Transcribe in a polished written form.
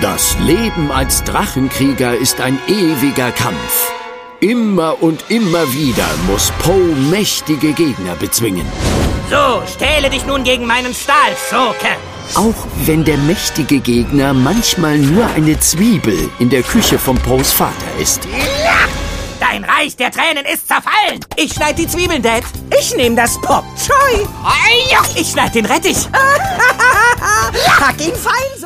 Das Leben als Drachenkrieger ist ein ewiger Kampf. Immer und immer wieder muss Poe mächtige Gegner bezwingen. So, stähle dich nun gegen meinen Stahl, Schurke. Auch wenn der mächtige Gegner manchmal nur eine Zwiebel in der Küche von Poes Vater ist. Ja! Dein Reich der Tränen ist zerfallen. Ich schneid die Zwiebeln, Dad. Ich nehme das Pop Choi. Ich schneid den Rettich. Hack ihn fein,